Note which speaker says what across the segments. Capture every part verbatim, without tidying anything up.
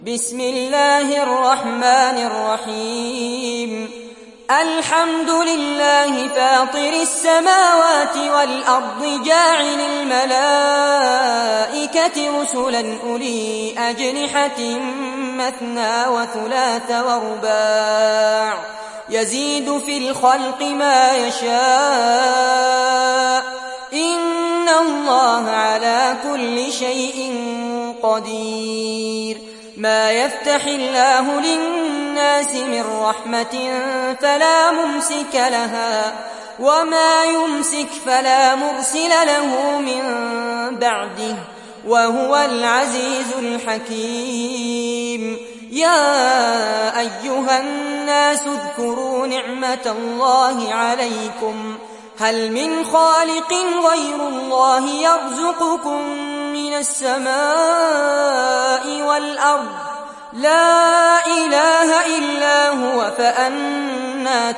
Speaker 1: بسم الله الرحمن الرحيم الحمد لله فاطر السماوات والأرض جاعل الملائكة رسلا أولي أجنحة مثنى وثلاث ورباع يزيد في الخلق ما يشاء إن الله على كل شيء قدير ما يفتح الله للناس من رحمة فلا ممسك لها وما يمسك فلا مرسل له من بعده وهو العزيز الحكيم يا أيها الناس اذكروا نعمة الله عليكم هل من خالق غير الله يرزقكم من السماء والأرض لا إله إلا هو فأنى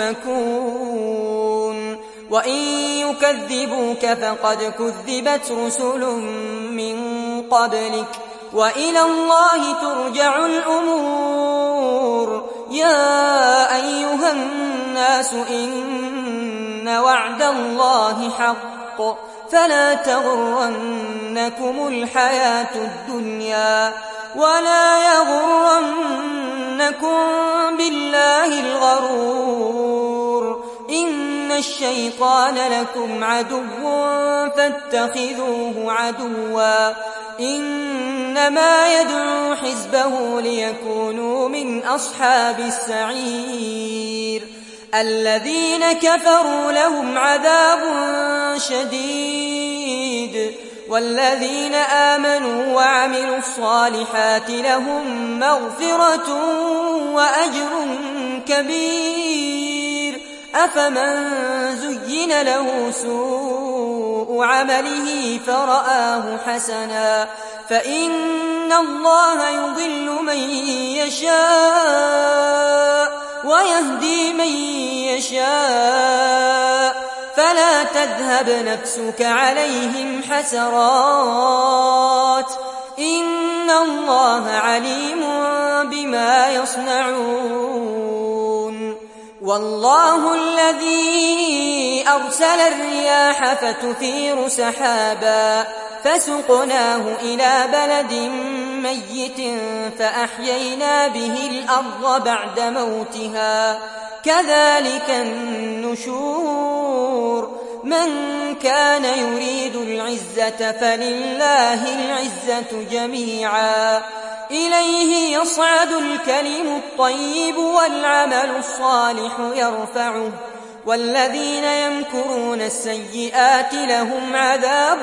Speaker 1: تؤفكون وإن يكذبوك فقد كذبت رسل من قبلك وإلى الله ترجع الأمور يا أيها الناس إن وعد الله حق فلا تغرنكم الحياة الدنيا ولا يغرنكم بالله الغرور إن الشيطان لكم عدو فاتخذوه عدوا إنما يدعو حزبه ليكونوا من أصحاب السعير الذين كفروا لهم عذاب شديد والذين آمنوا وعملوا الصالحات لهم مغفرة وأجر كبير أفمن زين له سوء عمله فرآه حسنا فإن الله يضل من يشاء ويهدي من يشاء فلا تذهب نفسك عليهم حسرات إن الله عليم بما يصنعون والله الذي أرسل الرياح فتثير سحابا فسقناه إلى بلد ميت فأحيينا به الأرض بعد موتها كذلك النشور من كان يريد العزة فلله العزة جميعا إليه يصعد الكلم الطيب والعمل الصالح يرفعه والذين يمكرون السيئات لهم عذاب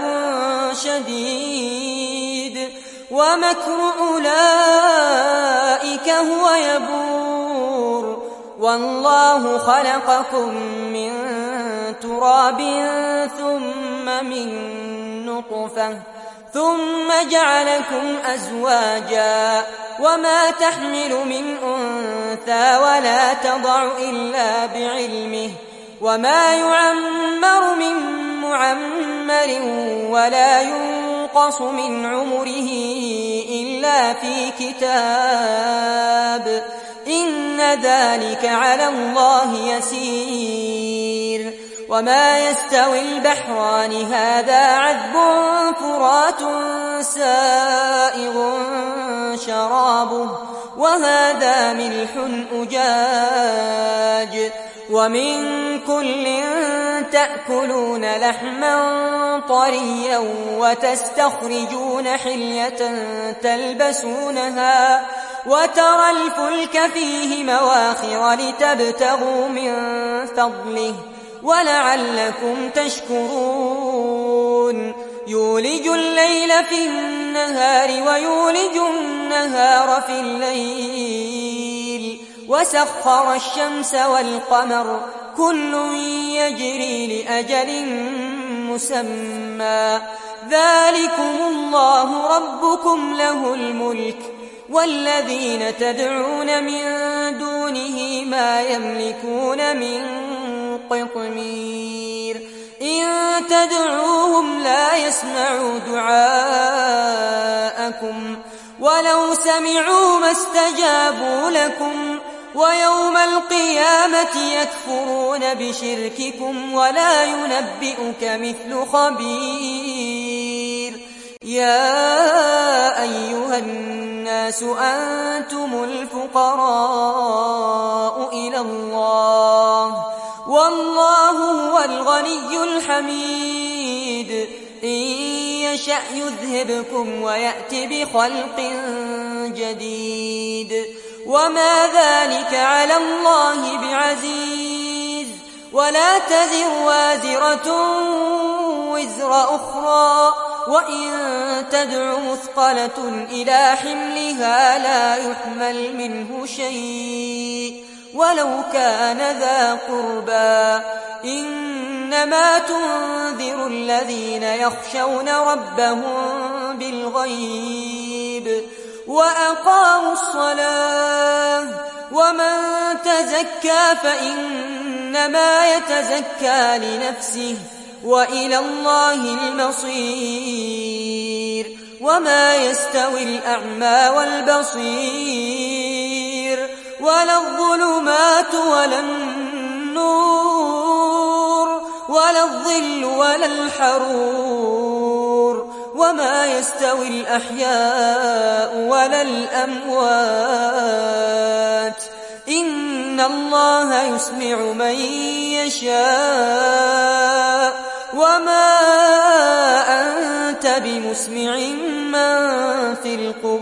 Speaker 1: شديد ومكر أولئك هو يبور والله خلقكم من تراب ثم من نطفة ثم جعلكم أزواجا وما تحمل من أنثى ولا تضع إلا بعلمه وما يعمر من معمر ولا ينقص من عمره إلا في كتاب إن ذلك على الله يسير وما يستوي البحران هذا عذب فرات سائغ شرابه وهذا ملح أجاج ومن كل تأكلون لحما طريا وتستخرجون حلية تلبسونها وترى الفلك فيه مواخر لتبتغوا من فضله ولعلكم تشكرون يولج الليل في النهار ويولج النهار في الليل وسخر الشمس والقمر كل يجري لأجل مسمى ذلكم الله ربكم له الملك والذين تدعون من دونه ما يملكون من قطمير إن تدعوهم لا يسمعوا دعاءكم ولو سمعوا ما استجابوا لكم ويوم القيامة يكفرون بشرككم ولا ينبئك مثل خبير. يا أيها الناس أنتم الفقراء إلى الله والله هو الغني الحميد. إن يشأ يذهبكم ويأت بخلق جديد وما ذلك على الله بعزيز. ولا تزر وازرة وزر أخرى وإن تدع مثقلة إلى حملها لا يحمل منه شيء ولو كان ذا قربى. إنما تنذر الذين يخشون ربهم بالغيب وأقاموا الصلاة. ومن تزكى فإنما يتزكى لنفسه وإلى الله المصير. وما يستوي الأعمى والبصير ولا الظلمات ولا النور ولا الظل ولا الحرور. وما يستوي الأحياء ولا الأموات. إن الله يسمع من يشاء وما أنت بمسمع من في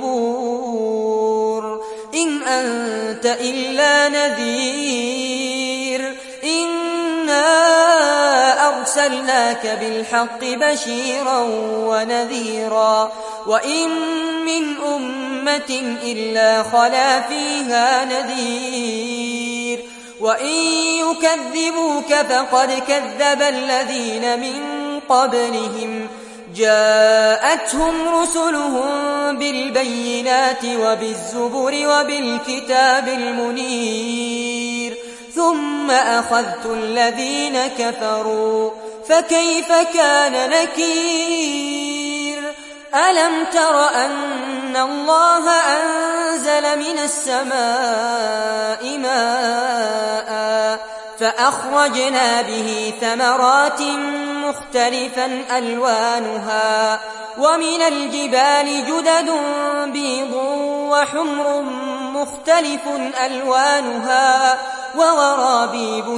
Speaker 1: القبور إن أنت إلا نذير. إنا أرسلناك بالحق بشيرا ونذيرا وإن من أمة إلا خلا فيها نذير. وإن يكذبوك فقد كذب الذين من قبلهم جاءتهم رسلهم بالبينات وبالزبر وبالكتاب المنير ثم أخذت الذين كفروا فكيف كان نكير. ألم تر أن الله أنزل من السماء ماء فأخرجنا به ثمرات مختلفا ألوانها ومن الجبال جدد بيض وحمر مختلف ألوانها وغرابيب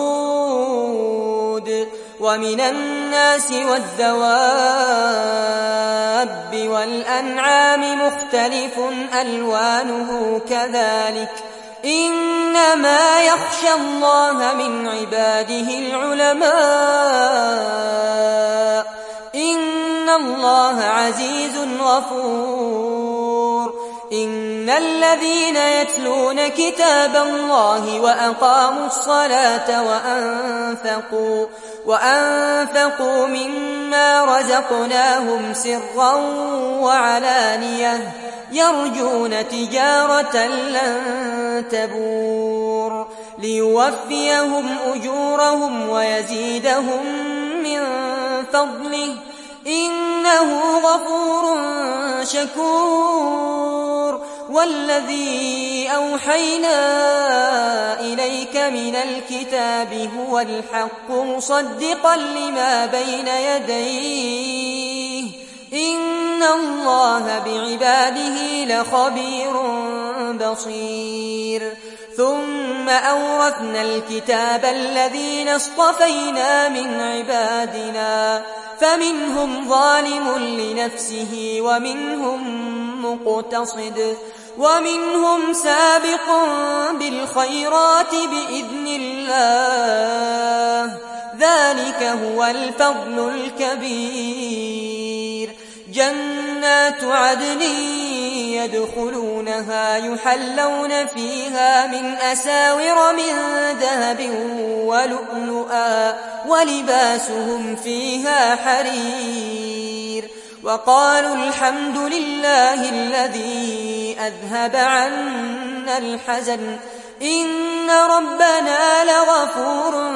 Speaker 1: سود. ومن الناس والدواب والأنعام مختلف ألوانه كذلك. إنما يخشى الله من عباده العلماء. إن الله عزيز غفور. إن الذين يتلون كتاب الله وأقاموا الصلاة وأنفقوا وأنفقوا مما رزقناهم سرا وعلانية يرجون تجارة لن تبور ليوفيهم أجورهم ويزيدهم من فضله إنه غفور شكور. والذي أوحينا إليك من الكتاب هو الحق مصدقا لما بين يديه. إن الله بعباده لخبير بصير. ثم أورثنا الكتاب الذين اصطفينا من عبادنا فمنهم ظالم لنفسه ومنهم مقتصد ومنهم سابق بالخيرات بإذن الله. ذلك هو الفضل الكبير. جنات عدن يدخلونها يحلون فيها من أساور من ذهب ولؤلؤا ولباسهم فيها حرير. وقالوا الحمد لله الذي أذهب عنا الحزن إن ربنا لغفور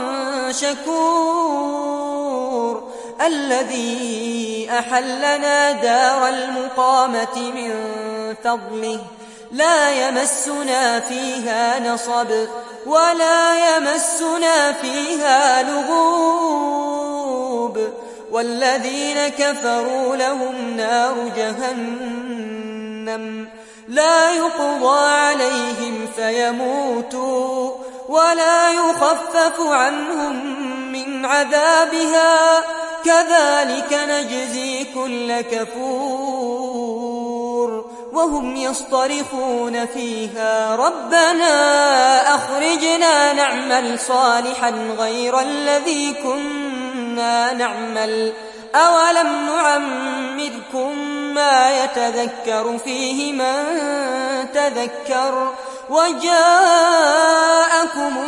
Speaker 1: شكور. الذي أحلنا دار المقامة من فضله لا يمسنا فيها نصب ولا يمسنا فيها لغوب والذين كفروا لهم نار جهنم لا يقضى عليهم فيموتوا ولا يخفف عنهم من عذابها كذلك نجزي كل كفور وهم يصطرخون فيها ربنا أخرجنا نعمل صالحا غير الذي كنا نعمل أولم نعمركم ما يتذكر فيه من تذكر وجاءكم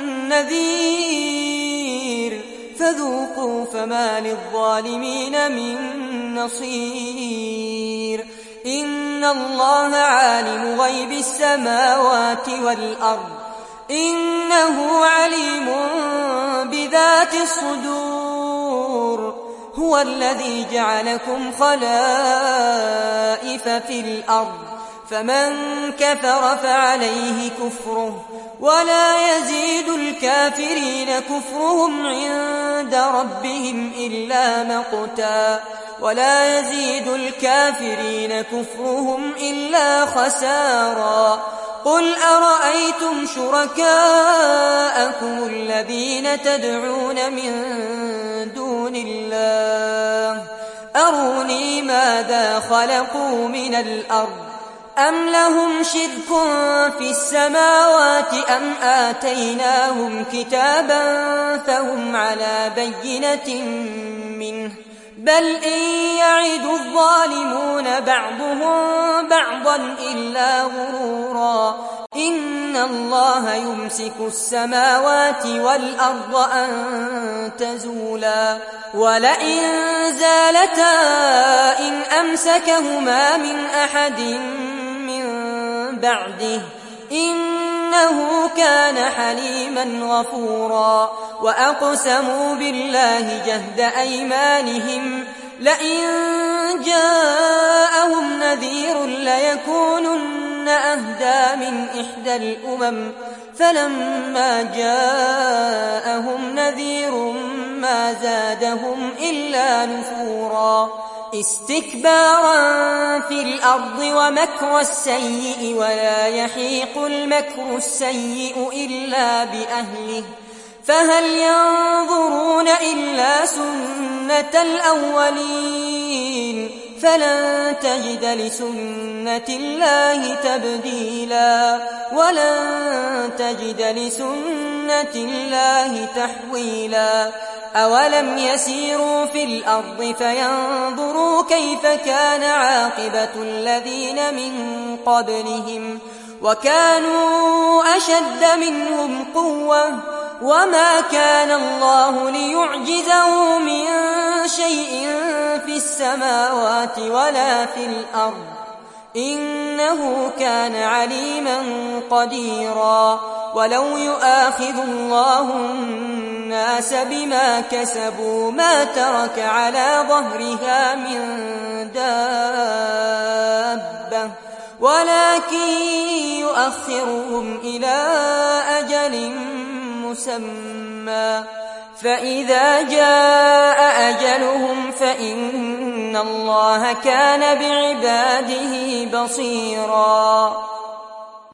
Speaker 1: النذير فذوقوا فما للظالمين من نصير إن الله عالم غيب السماوات والأرض إنه عليم بذات الصدور هو الذي جعلكم خلائف في الأرض فمن كفر فعليه كفره ولا يزيد الكافرين كفرهم عند ربهم إلا مقتا ولا يزيد الكافرين كفرهم إلا خسارا قل أرأيتم شركاءكم الذين تدعون من دون الله أروني ماذا خلقوا من الأرض أم لهم شرك في السماوات أم آتيناهم كتابا فهم على بينة منه بل إن يعد الظالمون بعضهم بعضا إلا غرورا إن الله يمسك السماوات والأرض أن تزولا ولئن زالتا إن أمسكهما من أحد من بعده إنه كان حليما غفورا وأقسموا بالله جهد أيمانهم لئن جاءهم نذير ليكونن أهدى من إحدى الأمم فلما جاءهم نذير ما زادهم إلا نفورا استكبارا في الأرض ومكر السيء ولا يحيق المكر السيء إلا بأهله فهل ينظرون إلا سنة الأولين فلن تجد لسنة الله تبديلا ولن تجد لسنة الله تحويلا أولم يسيروا في الأرض فينظروا كيف كان عاقبة الذين من قبلهم وكانوا أشد منهم قوة وما كان الله ليعجزه من شيء في السماوات ولا في الأرض إنه كان عليما قديرا ولو يؤاخذ الله الناس بما كسبوا ما ترك على ظهرها من دابة ولكن يؤخرهم إلى أجل مسمى فإذا جاء أجلهم فإن الله كان بعباده بصيرا